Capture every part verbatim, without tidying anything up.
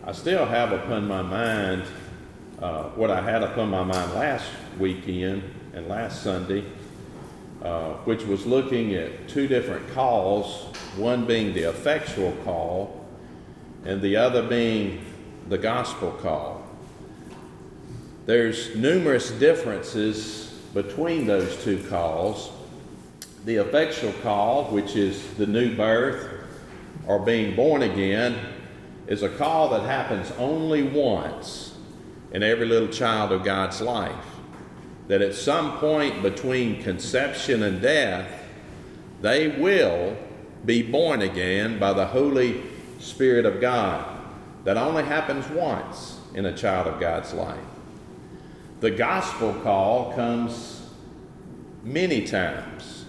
I still have upon my mind uh, what I had upon my mind last weekend and last Sunday, uh, which was looking at two different calls, one being the effectual call and the other being the gospel call. There's numerous differences between those two calls. The effectual call, which is the new birth or being born again, is a call that happens only once in every little child of God's life. That at some point between conception and death, they will be born again by the Holy Spirit of God. That only happens once in a child of God's life. The gospel call comes many times.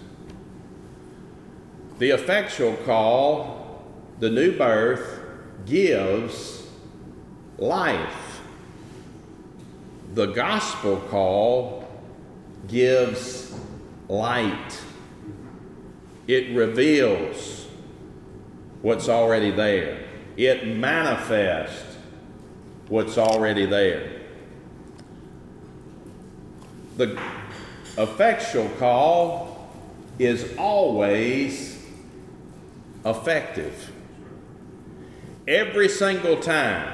The effectual call, the new birth, gives life. The gospel call gives light. It reveals what's already there. It manifests what's already there. The effectual call is always effective. Every single time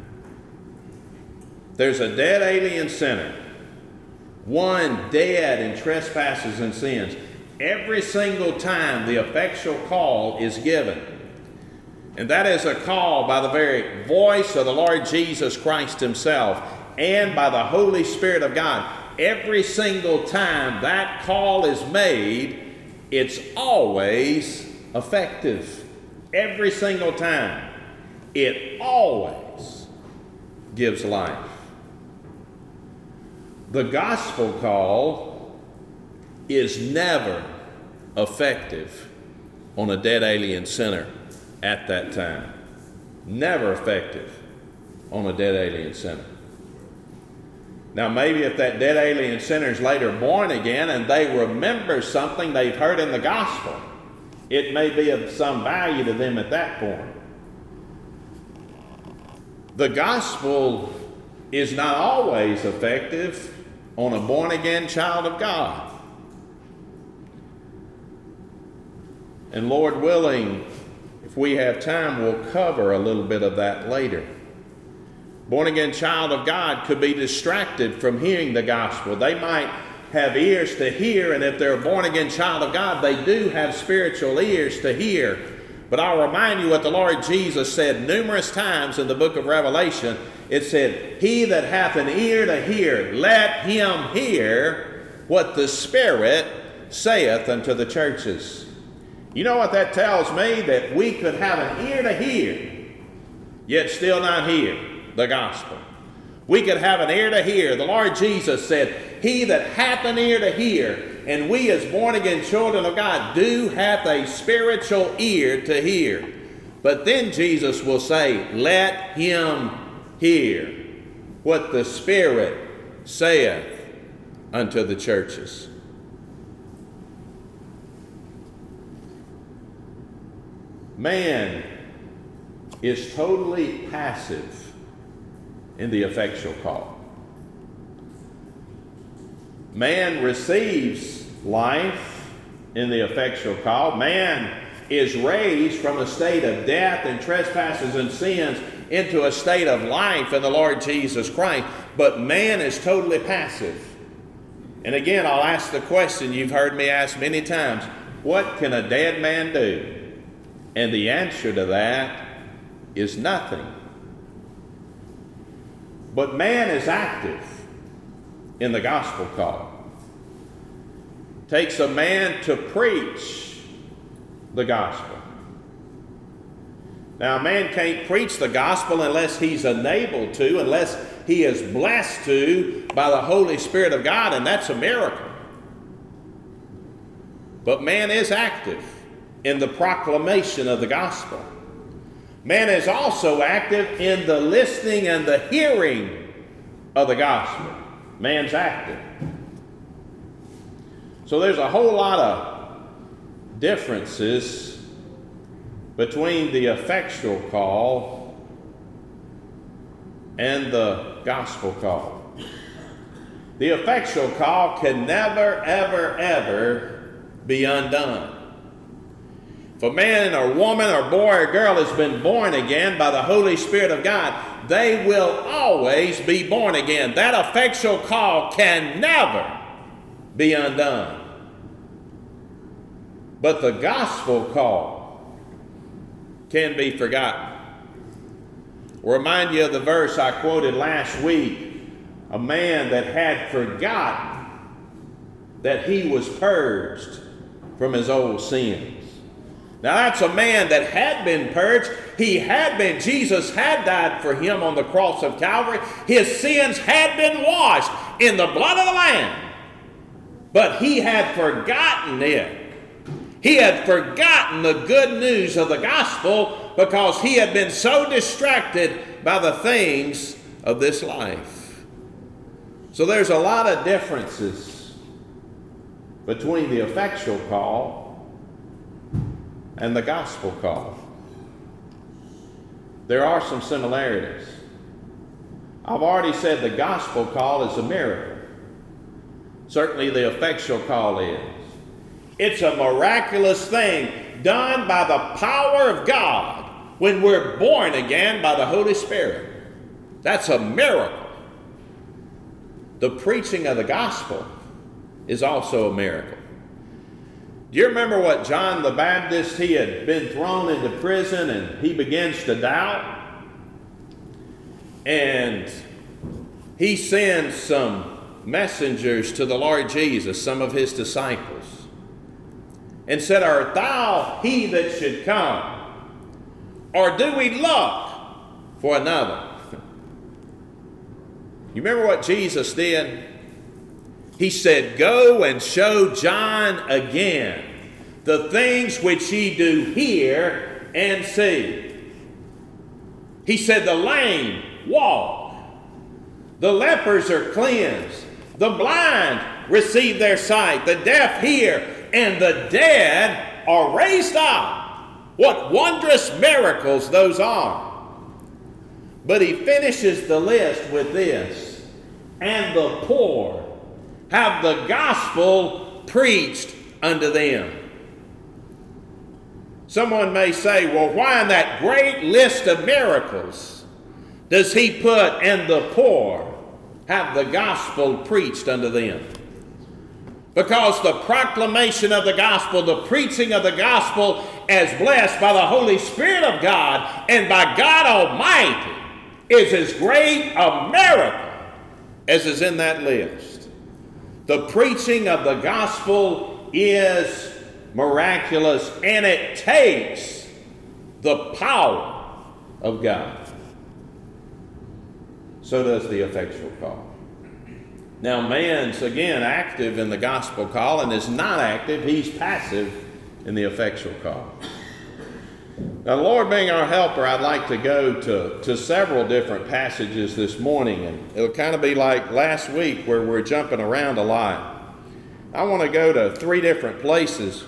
there's a dead alien sinner, one dead in trespasses and sins, every single time the effectual call is given. And that is a call by the very voice of the Lord Jesus Christ himself and by the Holy Spirit of God. Every single time that call is made, it's always effective. Every single time. It always gives life. The gospel call is never effective on a dead alien sinner at that time. Never effective on a dead alien sinner. Now maybe if that dead alien sinner is later born again and they remember something they've heard in the gospel, it may be of some value to them at that point. The gospel is not always effective on a born-again child of God. And Lord willing, if we have time, we'll cover a little bit of that later. Born-again child of God could be distracted from hearing the gospel. They might have ears to hear, and if they're a born-again child of God, they do have spiritual ears to hear. But I'll remind you what the Lord Jesus said numerous times in the book of Revelation. It said, "He that hath an ear to hear, let him hear what the Spirit saith unto the churches." You know what that tells me? That we could have an ear to hear, yet still not hear the gospel. We could have an ear to hear. The Lord Jesus said, "He that hath an ear to hear," and we as born-again children of God do have a spiritual ear to hear. But then Jesus will say, "Let him hear what the Spirit saith unto the churches." Man is totally passive in the effectual call. Man receives life in the effectual call. Man is raised from a state of death and trespasses and sins into a state of life in the Lord Jesus Christ. But man is totally passive. And again, I'll ask the question you've heard me ask many times: what can a dead man do? And the answer to that is nothing. But man is active in the gospel call. It takes a man to preach the gospel. Now, a man can't preach the gospel unless he's enabled to, unless he is blessed to by the Holy Spirit of God, and that's a miracle. But man is active in the proclamation of the gospel. Man is also active in the listening and the hearing of the gospel. Man's active. So there's a whole lot of differences between the effectual call and the gospel call. The effectual call can never, ever, ever be undone. If a man or woman or boy or girl has been born again by the Holy Spirit of God, they will always be born again. That effectual call can never be undone. But the gospel call can be forgotten. I'll remind you of the verse I quoted last week. A man that had forgotten that he was purged from his old sins. Now that's a man that had been purged. He had been, Jesus had died for him on the cross of Calvary. His sins had been washed in the blood of the Lamb. But he had forgotten it. He had forgotten the good news of the gospel because he had been so distracted by the things of this life. So there's a lot of differences between the effectual call and the gospel call. There are some similarities. I've already said the gospel call is a miracle. Certainly the effectual call is. It's a miraculous thing done by the power of God when we're born again by the Holy Spirit. That's a miracle. The preaching of the gospel is also a miracle. Do you remember what John the Baptist, he had been thrown into prison and he begins to doubt? And he sends some messengers to the Lord Jesus, some of his disciples, and said, "Art thou he that should come? Or do we look for another?" You remember what Jesus did? He said, "Go and show John again the things which ye do hear and see." He said, "The lame walk, the lepers are cleansed, the blind receive their sight, the deaf hear, and the dead are raised up." What wondrous miracles those are. But he finishes the list with this: "And the poor have the gospel preached unto them." Someone may say, well, why in that great list of miracles does he put, "and the poor have the gospel preached unto them"? Because the proclamation of the gospel, the preaching of the gospel as blessed by the Holy Spirit of God and by God Almighty is as great a miracle as is in that list. The preaching of the gospel is miraculous, and it takes the power of God. So does the effectual call. Now, man's, again, active in the gospel call and is not active. He's passive in the effectual call. Now, the Lord being our helper, I'd like to go to, to several different passages this morning, and it'll kind of be like last week where we're jumping around a lot. I want to go to three different places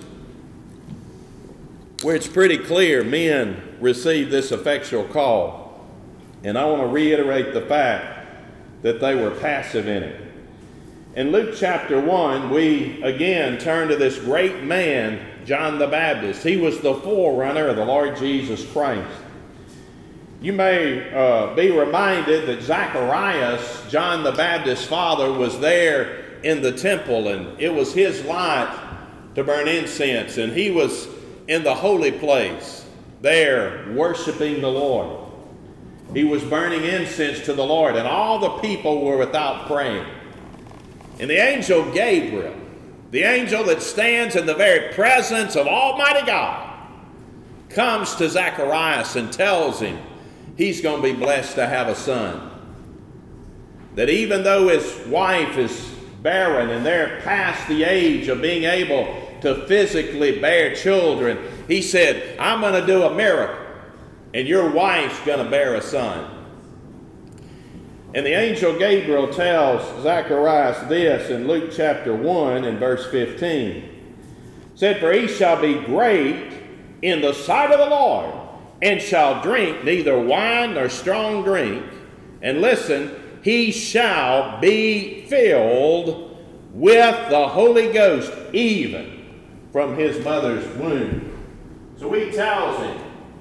where it's pretty clear men received this effectual call, and I want to reiterate the fact that they were passive in it. In Luke chapter one, we again turn to this great man, John the Baptist. He was the forerunner of the Lord Jesus Christ. You may uh, be reminded that Zacharias, John the Baptist's father, was there in the temple, and it was his lot to burn incense, and he was in the holy place there worshiping the Lord. He was burning incense to the Lord, and all the people were without praying. And the angel Gabriel, the angel that stands in the very presence of Almighty God, comes to Zacharias and tells him he's going to be blessed to have a son. That even though his wife is barren and they're past the age of being able to physically bear children, he said, "I'm going to do a miracle, and your wife's going to bear a son." And the angel Gabriel tells Zacharias this in Luke chapter one and verse fifteen. Said, "For he shall be great in the sight of the Lord, and shall drink neither wine nor strong drink, And listen, he shall be filled with the Holy Ghost, even from his mother's womb. So he tells him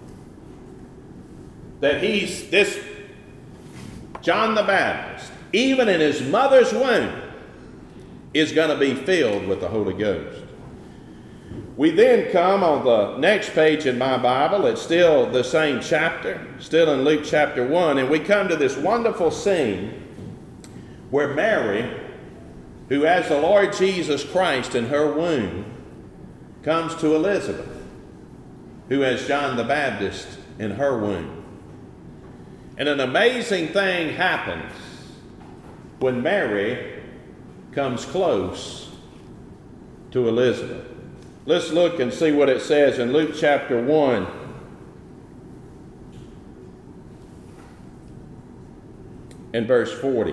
that he's this John the Baptist, even in his mother's womb, is going to be filled with the Holy Ghost. We then come on the next page in my Bible. It's still the same chapter, still in Luke chapter one, and we come to this wonderful scene where Mary, who has the Lord Jesus Christ in her womb, comes to Elizabeth, who has John the Baptist in her womb. And an amazing thing happens when Mary comes close to Elizabeth. Let's look and see what it says in Luke chapter one. And verse forty.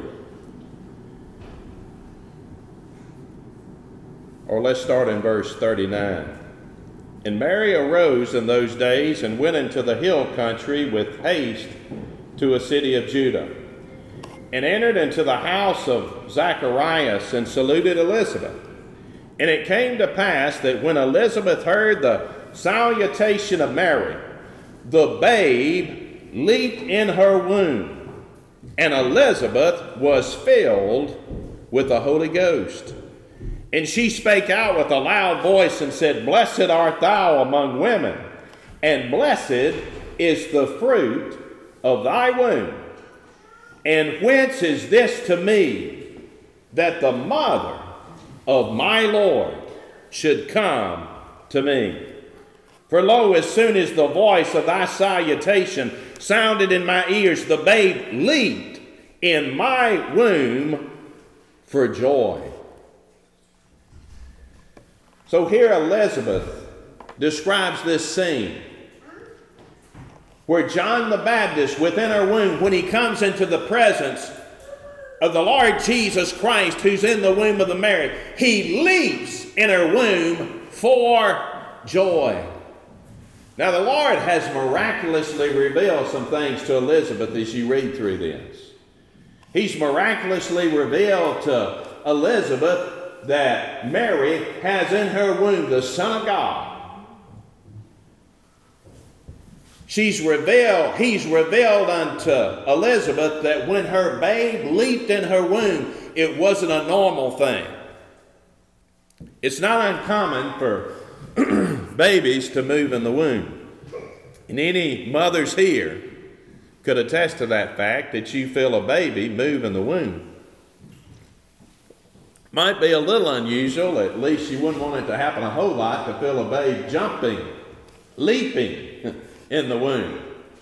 Or let's start in verse thirty-nine. And Mary arose in those days and went into the hill country with haste to a city of Judah, and entered into the house of Zacharias and saluted Elizabeth. And it came to pass that when Elizabeth heard the salutation of Mary, the babe leaped in her womb, and Elizabeth was filled with the Holy Ghost. And she spake out with a loud voice and said, Blessed art thou among women, and blessed is the fruit of thy womb. And whence is this to me, that the mother of my Lord should come to me? For lo, as soon as the voice of thy salutation sounded in my ears, the babe leaped in my womb for joy. So here Elizabeth describes this scene where John the Baptist, within her womb, when he comes into the presence of the Lord Jesus Christ, who's in the womb of the Mary, he leaps in her womb for joy. Now the Lord has miraculously revealed some things to Elizabeth as you read through this. He's miraculously revealed to Elizabeth that Mary has in her womb the Son of God. She's revealed, he's revealed unto Elizabeth that when her babe leaped in her womb, it wasn't a normal thing. It's not uncommon for babies to move in the womb. And any mothers here could attest to that fact, that you feel a baby move in the womb. Might be a little unusual, at least you wouldn't want it to happen a whole lot, to feel a babe jumping, leaping in the womb.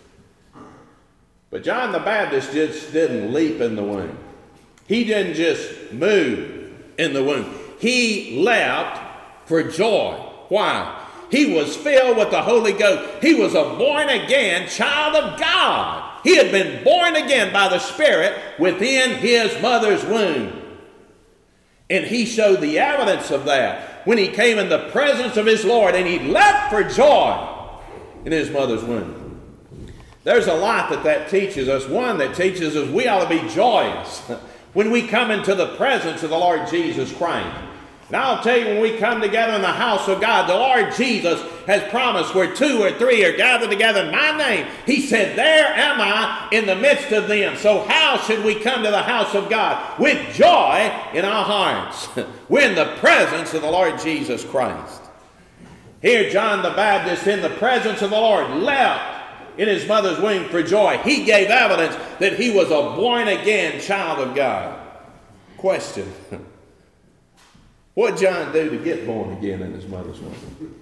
But John the Baptist just didn't leap in the womb. He didn't just move in the womb. He leapt for joy. Why? He was filled with the Holy Ghost. He was a born-again child of God. He had been born again by the Spirit within his mother's womb. And he showed the evidence of that when he came in the presence of his Lord, and he leapt for joy in his mother's womb. There's a lot that that teaches us. One that teaches us we ought to be joyous when we come into the presence of the Lord Jesus Christ. And I'll tell you, when we come together in the house of God, the Lord Jesus has promised where two or three are gathered together in my name. He said, there am I in the midst of them. So how should we come to the house of God? With joy in our hearts. We're in the presence of the Lord Jesus Christ. Here John the Baptist, in the presence of the Lord, leapt in his mother's womb for joy. He gave evidence that he was a born-again child of God. Question. What did John do to get born again in his mother's womb?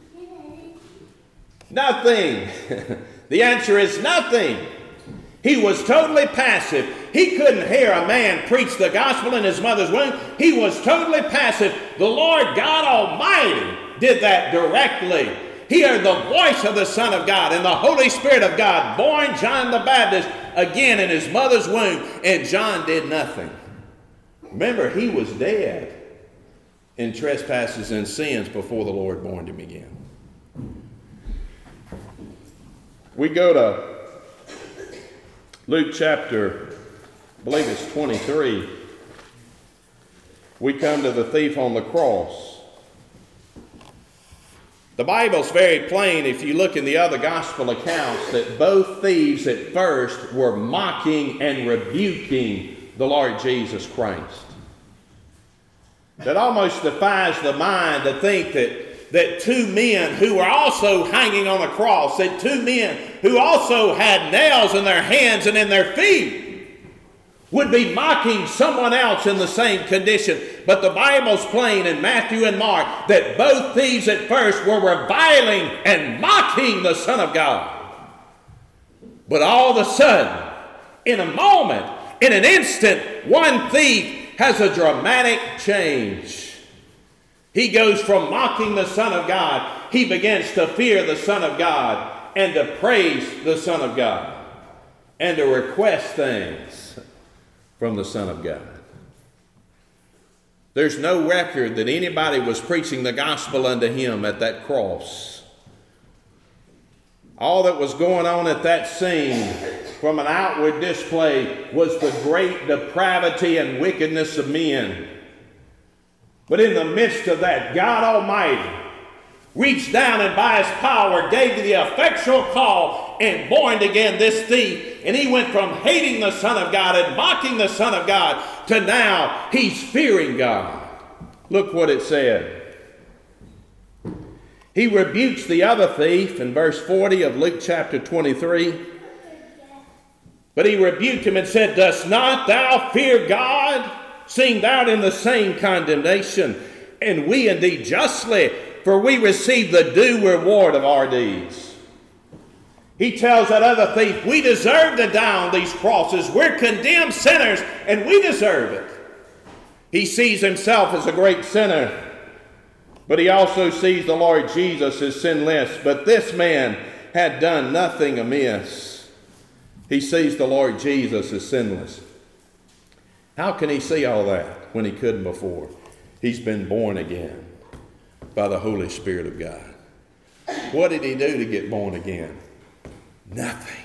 Nothing. The answer is nothing. He was totally passive. He couldn't hear a man preach the gospel in his mother's womb. He was totally passive. The Lord God Almighty did that directly. He heard the voice of the Son of God, and the Holy Spirit of God born John the Baptist again in his mother's womb, and John did nothing. Remember, he was dead in trespasses and sins before the Lord born him again. We go to Luke chapter I believe it's twenty-three, we come to the thief on the cross. The Bible's very plain, if you look in the other gospel accounts, that both thieves at first were mocking and rebuking the Lord Jesus Christ. That almost defies the mind to think that, that two men who were also hanging on the cross, that two men who also had nails in their hands and in their feet, would be mocking someone else in the same condition. But the Bible's plain in Matthew and Mark that both thieves at first were reviling and mocking the Son of God. But all of a sudden, in a moment, in an instant, one thief has a dramatic change. He goes from mocking the Son of God, he begins to fear the Son of God and to praise the Son of God and to request things from the Son of God. There's no record that anybody was preaching the gospel unto him at that cross. All that was going on at that scene from an outward display was the great depravity and wickedness of men. But in the midst of that, God Almighty reached down and by his power gave the effectual call and born again this thief. And he went from hating the Son of God and mocking the Son of God to now he's fearing God. Look what it said. He rebukes the other thief in verse forty of Luke chapter twenty-three. But he rebuked him and said, "Dost not thou fear God, seeing thou art in the same condemnation? And we indeed justly, for we receive the due reward of our deeds." He tells that other thief, we deserve to die on these crosses. We're condemned sinners, and we deserve it. He sees himself as a great sinner, but he also sees the Lord Jesus as sinless. But this man had done nothing amiss. He sees the Lord Jesus as sinless. How can he see all that when he couldn't before? He's been born again by the Holy Spirit of God. What did he do to get born again? Nothing.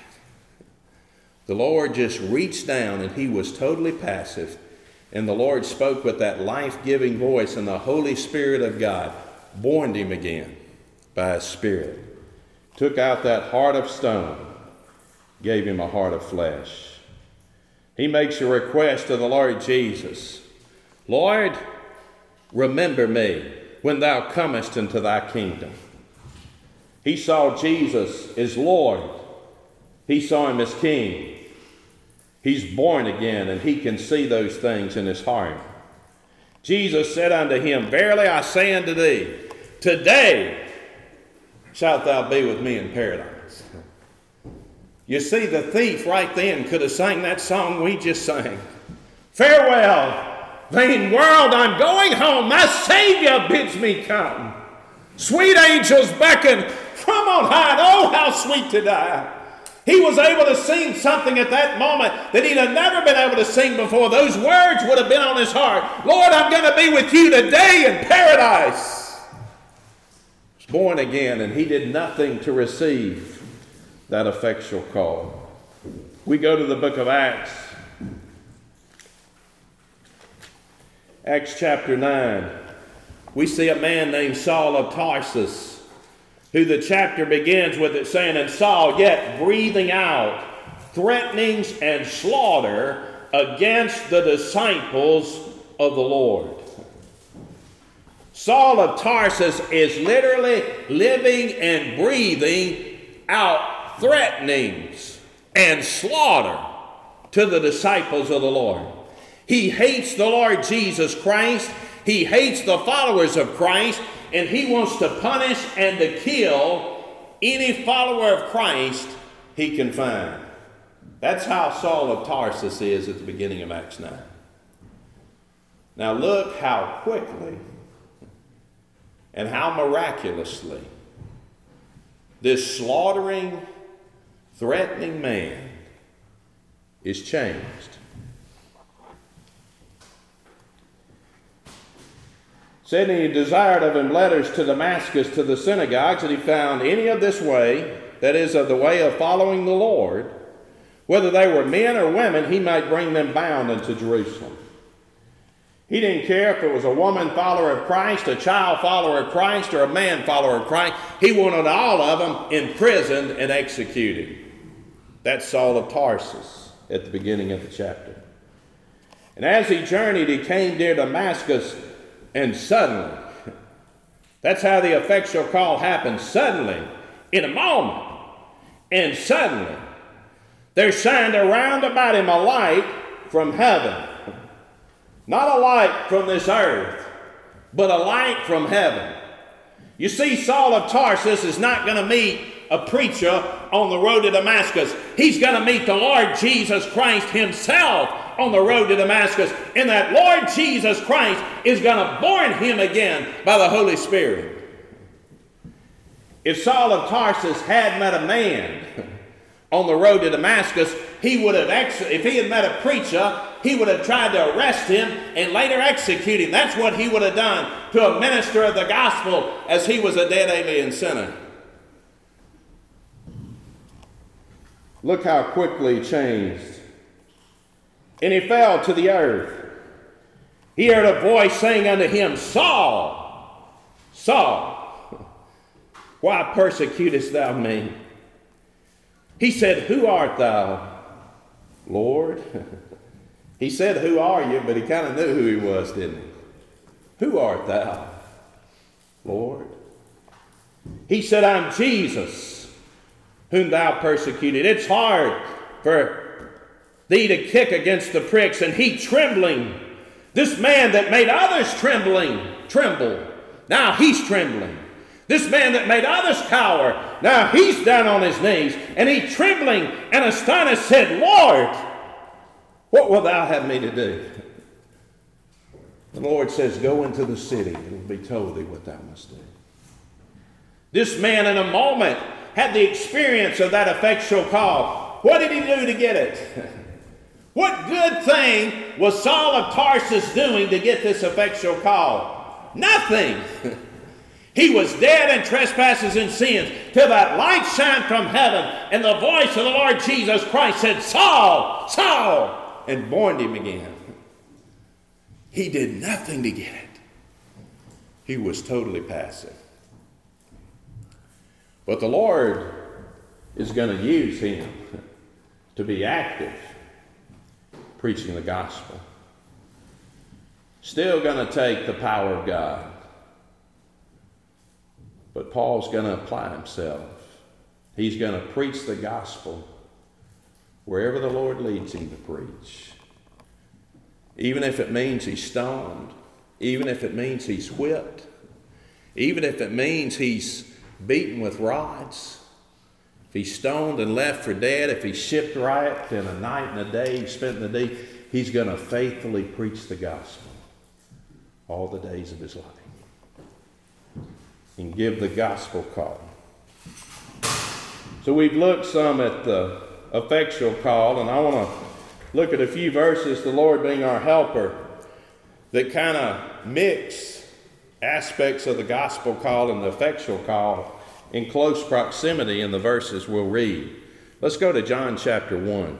The Lord just reached down and he was totally passive. And the Lord spoke with that life-giving voice, and the Holy Spirit of God born him again by his Spirit. Took out that heart of stone, gave him a heart of flesh. He makes a request to the Lord Jesus. Lord, remember me when thou comest into thy kingdom. He saw Jesus as Lord. He saw him as King. He's born again, and he can see those things in his heart. Jesus said unto him, Verily I say unto thee, today shalt thou be with me in paradise. You see, the thief right then could have sang that song we just sang. Farewell, vain world, I'm going home. My Savior bids me come. Sweet angels beckon from on high, and oh, how sweet to die. He was able to sing something at that moment that he'd have never been able to sing before. Those words would have been on his heart. Lord, I'm going to be with you today in paradise. He was born again, and he did nothing to receive that effectual call. We go to the book of Acts. Acts chapter nine. We see a man named Saul of Tarsus, who the chapter begins with it saying, and Saul yet breathing out threatenings and slaughter against the disciples of the Lord. Saul of Tarsus is literally living and breathing out threatenings and slaughter to the disciples of the Lord. He hates the Lord Jesus Christ. He hates the followers of Christ. And he wants to punish and to kill any follower of Christ he can find. That's how Saul of Tarsus is at the beginning of Acts nine. Now look how quickly and how miraculously this slaughtering, threatening man is changed. Said he desired of him letters to Damascus to the synagogues, that he found any of this way, that is, of the way of following the Lord, Whether they were men or women, he might bring them bound into Jerusalem. He didn't care if it was a woman follower of Christ, a child follower of Christ, or a man follower of Christ. He wanted all of them imprisoned and executed. That's Saul of Tarsus at the beginning of the chapter. And as he journeyed, he came near Damascus, and suddenly, that's how the effectual call happened. Suddenly, in a moment, and suddenly, there shined around about him a light from heaven. Not a light from this earth, but a light from heaven. You see, Saul of Tarsus is not going to meet a preacher on the road to Damascus. He's going to meet the Lord Jesus Christ himself on the road to Damascus. And that Lord Jesus Christ is going to born him again by the Holy Spirit. If Saul of Tarsus had met a man on the road to Damascus, he would have, ex- if he had met a preacher, he would have tried to arrest him and later execute him. That's what he would have done to a minister of the gospel as he was a dead alien sinner. Look how quickly he changed. And he fell to the earth. He heard a voice saying unto him, Saul, Saul, why persecutest thou me? He said, Who art thou, Lord? He said, Who are you? But he kind of knew who he was, didn't he? Who art thou, Lord? He said, I'm Jesus, whom thou persecuted. It's hard for thee to kick against the pricks, and he trembling. This man that made others trembling, tremble. Now he's trembling. This man that made others cower, now he's down on his knees, and he trembling and astonished said, Lord, what wilt thou have me to do? The Lord says, Go into the city, and it will be told thee what thou must do. This man in a moment had the experience of that effectual call. What did he do to get it? What good thing was Saul of Tarsus doing to get this effectual call? Nothing. He was dead in trespasses and sins till that light shined from heaven, and the voice of the Lord Jesus Christ said, Saul, Saul, and borned him again. He did nothing to get it. He was totally passive. But the Lord is going to use him to be active, preaching the gospel. Still going to take the power of God. But Paul's going to apply himself. He's going to preach the gospel wherever the Lord leads him to preach. Even if it means he's stoned. Even if it means he's whipped. Even if it means he's beaten with rods. If he's stoned and left for dead. If he's shipwrecked in a night and a day he's spent in the deep. He's going to faithfully preach the gospel all the days of his life. And give the gospel call. So we've looked some at the effectual call, and I want to look at a few verses, the Lord being our helper, that kind of mix aspects of the gospel call and the effectual call in close proximity in the verses we'll read. Let's go to John chapter one.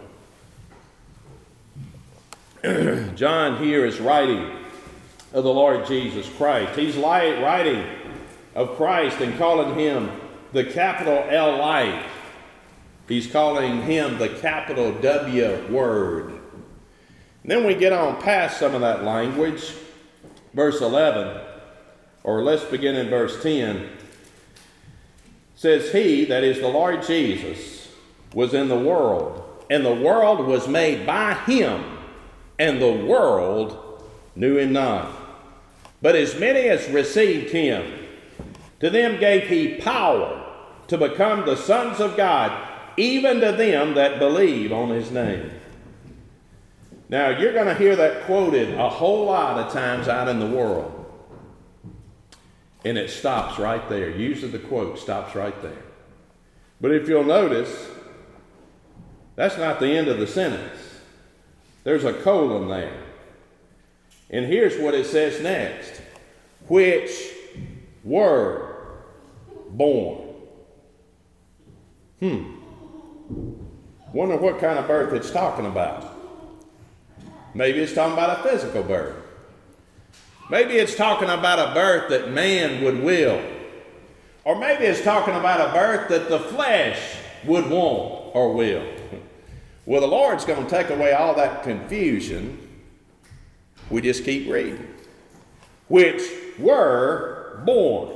John here is writing of the Lord Jesus Christ. He's writing of Christ and calling him the capital L light. He's calling him the capital W word. And then we get on past some of that language. Verse eleven, or let's begin in verse ten. Says he, that is the Lord Jesus, was in the world, and the world was made by him, and the world knew him not. But as many as received him, to them gave he power to become the sons of God, even to them that believe on his name. Now, you're going to hear that quoted a whole lot of times out in the world. And it stops right there. Usually the quote stops right there. But if you'll notice, that's not the end of the sentence. There's a colon there. And here's what it says next. Which were born. Hmm. Wonder what kind of birth it's talking about. Maybe it's talking about a physical birth. Maybe it's talking about a birth that man would will. Or maybe it's talking about a birth that the flesh would want or will. Well, the Lord's going to take away all that confusion. We just keep reading. Which were born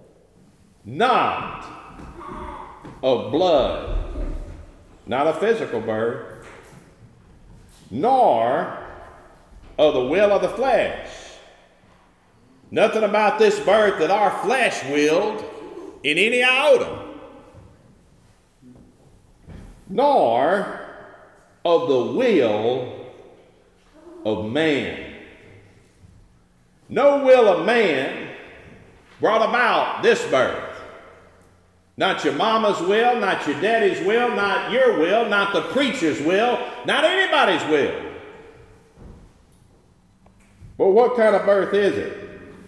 not of blood, not a physical birth, nor of the will of the flesh. Nothing about this birth that our flesh willed in any iota, nor of the will of man. No will of man brought about this birth. Not your mama's will, not your daddy's will, not your will, not the preacher's will, not anybody's will. But what kind of birth is it?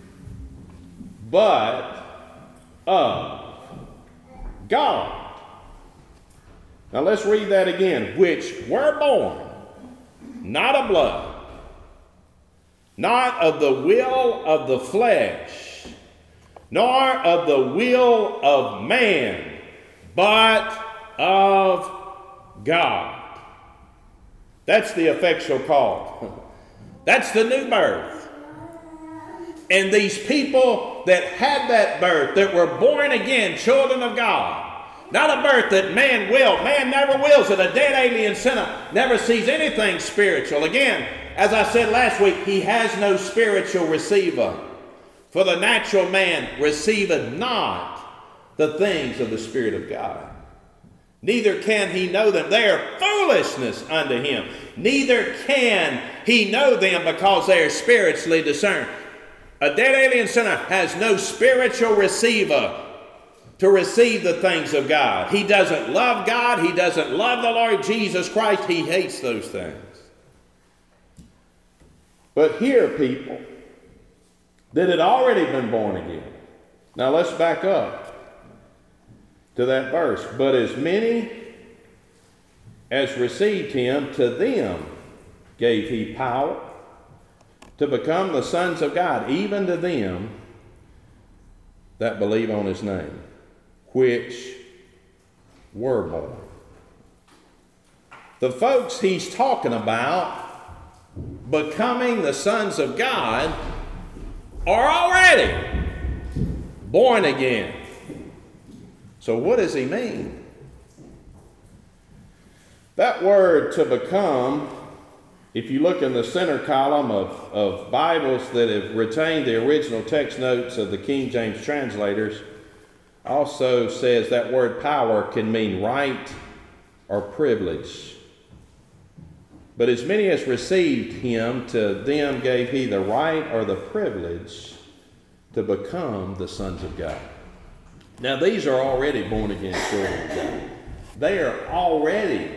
But of God. Now let's read that again. Which were born, not of blood, not of the will of the flesh, nor of the will of man, but of God. That's the effectual call. That's the new birth. And these people that had that birth, that were born again, children of God, not a birth that man willed. Man never wills it. A dead alien sinner never sees anything spiritual. Again, as I said last week, he has no spiritual receiver. For the natural man receiveth not the things of the Spirit of God. Neither can he know them. They are foolishness unto him. Neither can he know them because they are spiritually discerned. A dead alien sinner has no spiritual receiver to receive the things of God. He doesn't love God. He doesn't love the Lord Jesus Christ. He hates those things. But here, people that had already been born again. Now let's back up to that verse. But as many as received him, to them gave he power to become the sons of God, even to them that believe on his name, which were born. The folks he's talking about becoming the sons of God are already born again. So what does he mean? That word to become, if you look in the center column of, of Bibles that have retained the original text notes of the King James translators, also says that word power can mean right or privilege. But as many as received him, to them gave he the right or the privilege to become the sons of God. Now these are already born again children of God. They are already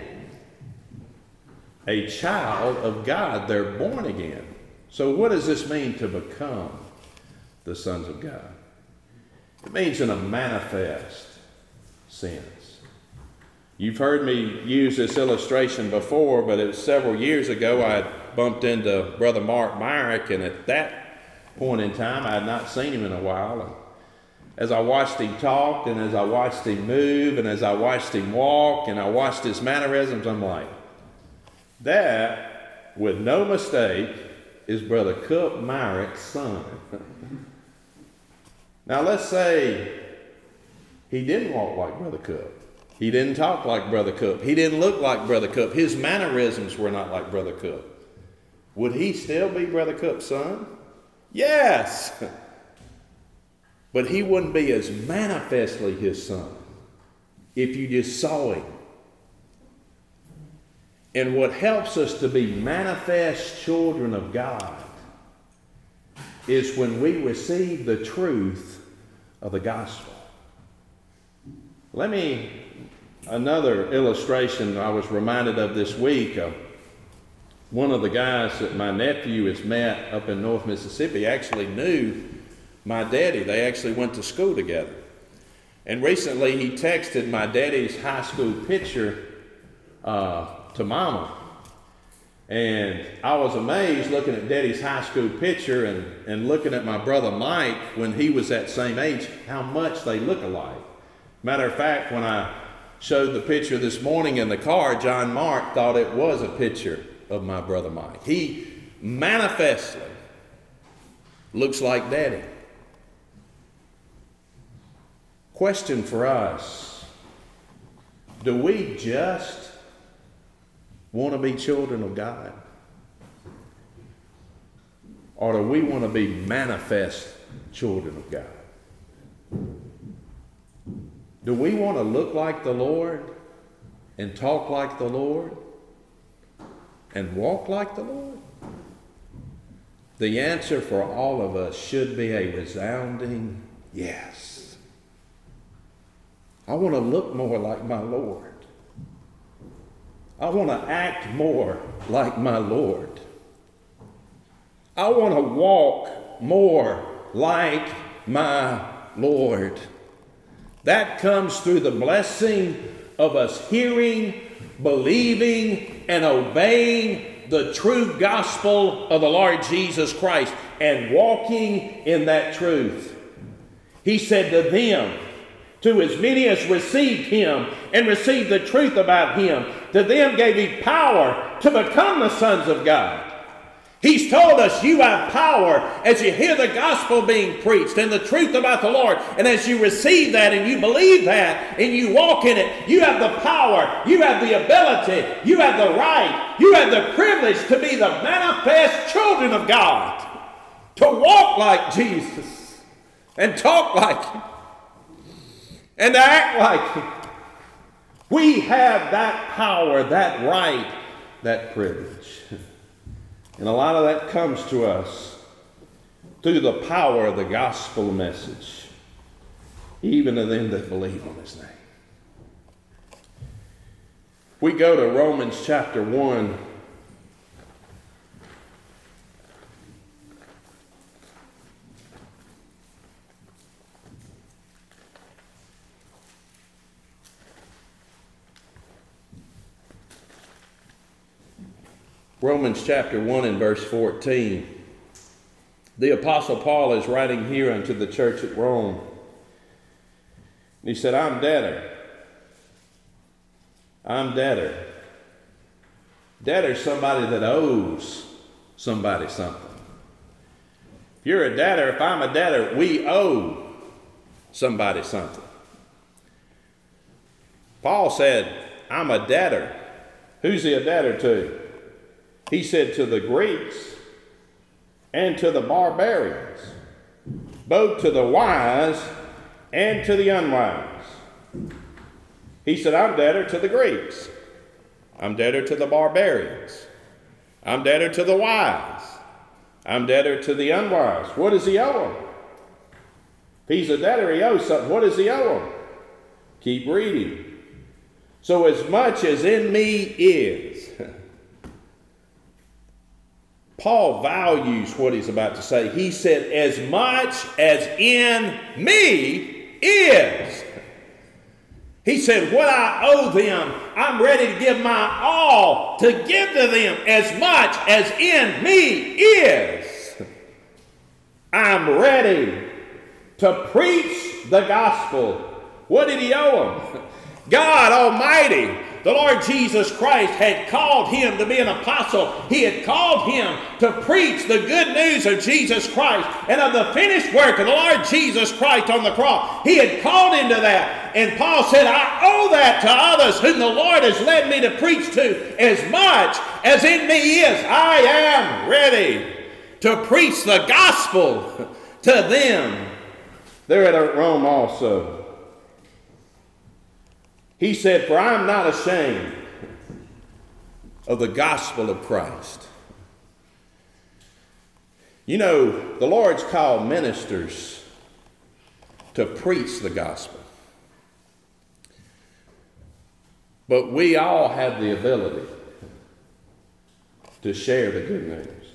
a child of God. They're born again. So what does this mean to become the sons of God? It means in a manifest sense. You've heard me use this illustration before, but it was several years ago I had bumped into Brother Mark Myrick, and at that point in time I had not seen him in a while. And as I watched him talk, and as I watched him move, and as I watched him walk, and I watched his mannerisms, I'm like, that, with no mistake, is Brother Cook Myrick's son. Now let's say he didn't walk like Brother Cook. He didn't talk like Brother Cook. He didn't look like Brother Cook. His mannerisms were not like Brother Cook. Would he still be Brother Cook's son? Yes. But he wouldn't be as manifestly his son if you just saw him. And what helps us to be manifest children of God is when we receive the truth of the gospel. Let me, another illustration I was reminded of this week. Uh, one of the guys that my nephew has met up in North Mississippi actually knew my daddy. They actually went to school together. And recently he texted my daddy's high school picture uh, to Mama. And I was amazed looking at Daddy's high school picture and, and looking at my brother Mike when he was that same age, how much they look alike. Matter of fact, when I showed the picture this morning in the car, John Mark thought it was a picture of my brother Mike. He manifestly looks like Daddy. Question for us: do we just want to be children of God? Or do we want to be manifest children of God? Do we want to look like the Lord and talk like the Lord and walk like the Lord? The answer for all of us should be a resounding yes. I want to look more like my Lord. I want to act more like my Lord. I want to walk more like my Lord. That comes through the blessing of us hearing, believing, and obeying the true gospel of the Lord Jesus Christ and walking in that truth. He said to them, to as many as received him and received the truth about him, to them gave he power to become the sons of God. He's told us you have power as you hear the gospel being preached and the truth about the Lord. And as you receive that and you believe that and you walk in it, you have the power, you have the ability, you have the right, you have the privilege to be the manifest children of God. To walk like Jesus and talk like him and to act like him. We have that power, that right, that privilege. And a lot of that comes to us through the power of the gospel message, even to them that believe on his name. We go to Romans chapter one. Romans chapter one and verse fourteen. The Apostle Paul is writing here unto the church at Rome. And he said, I'm debtor. I'm debtor. Debtor's somebody that owes somebody something. If you're a debtor, if I'm a debtor, we owe somebody something. Paul said, I'm a debtor. Who's he a debtor to? He said to the Greeks and to the barbarians, both to the wise and to the unwise. He said, I'm debtor to the Greeks. I'm debtor to the barbarians. I'm debtor to the wise. I'm debtor to the unwise. What does he owe them? If he's a debtor, he owes something. What does he owe them? Keep reading. So as much as in me is... Paul values what he's about to say. He said, as much as in me is. He said, what I owe them, I'm ready to give my all to give to them as much as in me is. I'm ready to preach the gospel. What did he owe them? God Almighty, the Lord Jesus Christ, had called him to be an apostle. He had called him to preach the good news of Jesus Christ and of the finished work of the Lord Jesus Christ on the cross. He had called him to that. And Paul said, I owe that to others whom the Lord has led me to preach to. As much as in me is, I am ready to preach the gospel to them. They're at Rome also. He said, for I am not ashamed of the gospel of Christ. You know, the Lord's called ministers to preach the gospel. But we all have the ability to share the good news.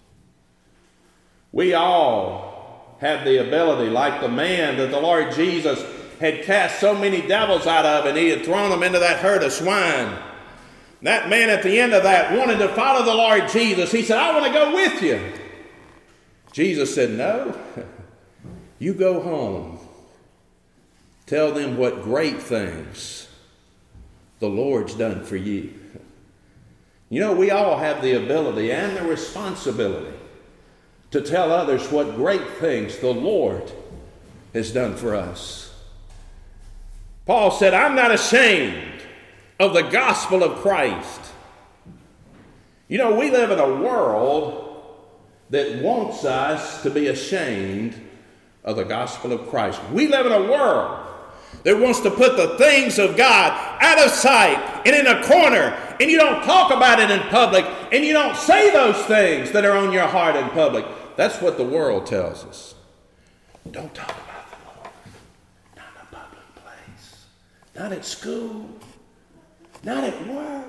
We all have the ability, like the man that the Lord Jesus had cast so many devils out of, and he had thrown them into that herd of swine. That man at the end of that wanted to follow the Lord Jesus. He said, I want to go with you. Jesus said, no, you go home. Tell them what great things the Lord's done for you. You know, we all have the ability and the responsibility to tell others what great things the Lord has done for us. Paul said, I'm not ashamed of the gospel of Christ. You know, we live in a world that wants us to be ashamed of the gospel of Christ. We live in a world that wants to put the things of God out of sight and in a corner, and you don't talk about it in public, and you don't say those things that are on your heart in public. That's what the world tells us. Don't talk about the Lord. Not in a public place. Not at school. Not at work.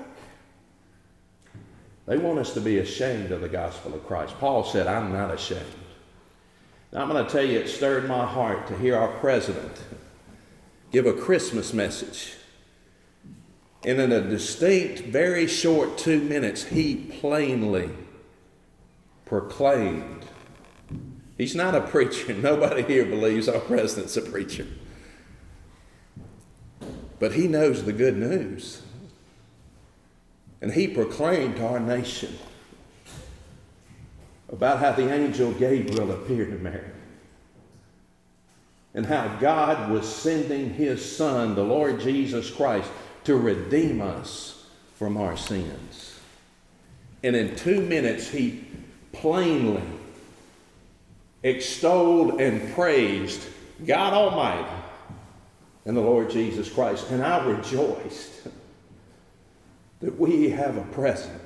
They want us to be ashamed of the gospel of Christ. Paul said, I'm not ashamed. Now, I'm going to tell you, it stirred my heart to hear our president give a Christmas message. And in a distinct, very short two minutes, he plainly proclaimed. He's not a preacher. Nobody here believes our president's a preacher. But he knows the good news. And he proclaimed to our nation about how the angel Gabriel appeared to Mary. And how God was sending his Son, the Lord Jesus Christ, to redeem us from our sins. And in two minutes, he plainly extolled and praised God Almighty and the Lord Jesus Christ. And I rejoiced that we have a president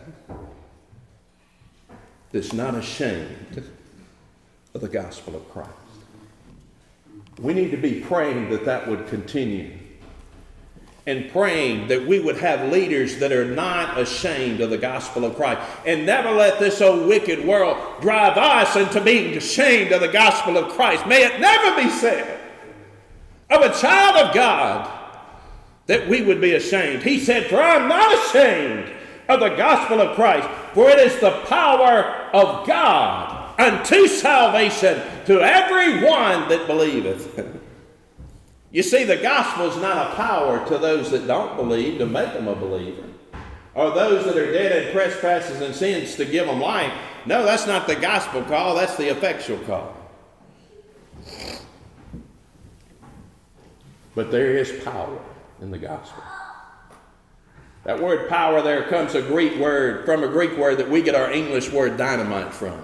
that's not ashamed of the gospel of Christ. We need to be praying that that would continue, and praying that we would have leaders that are not ashamed of the gospel of Christ, and never let this old wicked world drive us into being ashamed of the gospel of Christ. May it never be said of a child of God that we would be ashamed. He said, for I'm not ashamed of the gospel of Christ, for it is the power of God unto salvation to every one that believeth. You see, the gospel is not a power to those that don't believe to make them a believer, or those that are dead in trespasses and sins to give them life. No, that's not the gospel call. That's the effectual call. But there is power in the gospel. That word power there comes a Greek word from a Greek word that we get our English word dynamite from.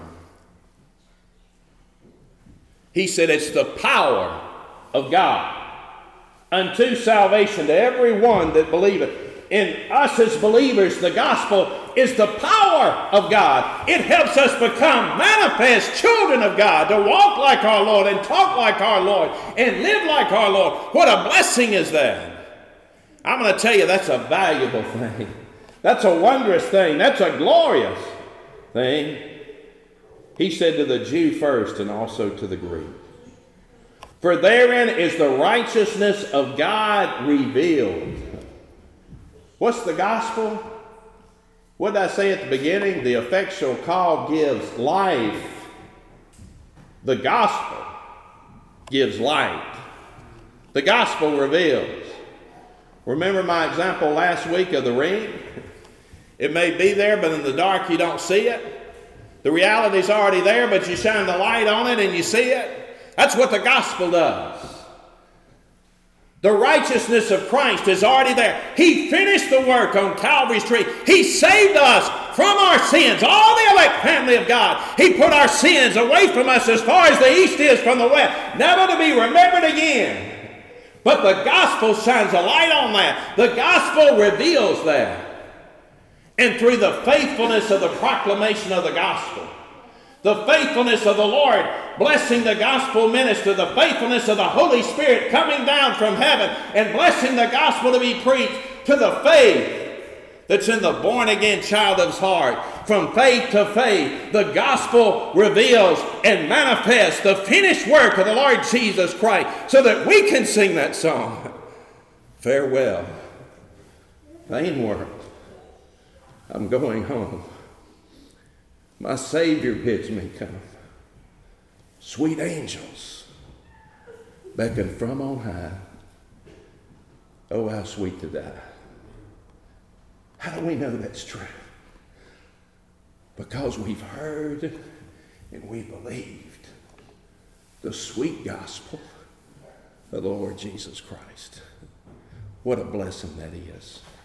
He said it's the power of God unto salvation to every one that believeth. In us as believers, the gospel is the power of God. It helps us become manifest children of God, to walk like our Lord and talk like our Lord and live like our Lord. What a blessing is that. I'm going to tell you, that's a valuable thing. That's a wondrous thing. That's a glorious thing. He said to the Jew first and also to the Greek. For therein is the righteousness of God revealed. What's the gospel? What did I say at the beginning? The effectual call gives life. The gospel gives light. The gospel reveals. Remember my example last week of the ring? It may be there, but in the dark you don't see it. The reality's already there, but you shine the light on it and you see it. That's what the gospel does. The righteousness of Christ is already there. He finished the work on Calvary's tree. He saved us from our sins, all the elect family of God. He put our sins away from us as far as the east is from the west, never to be remembered again. But the gospel shines a light on that. The gospel reveals that. And through the faithfulness of the proclamation of the gospel, the faithfulness of the Lord blessing the gospel minister, the faithfulness of the Holy Spirit coming down from heaven and blessing the gospel to be preached, to the faith that's in the born-again child of his heart. From faith to faith, the gospel reveals and manifests the finished work of the Lord Jesus Christ, so that we can sing that song. Farewell, vain world. I'm going home. My Savior bids me come. Sweet angels beckon from on high. Oh, how sweet to die. How do we know that's true? Because we've heard and we believed the sweet gospel of the Lord Jesus Christ. What a blessing that is.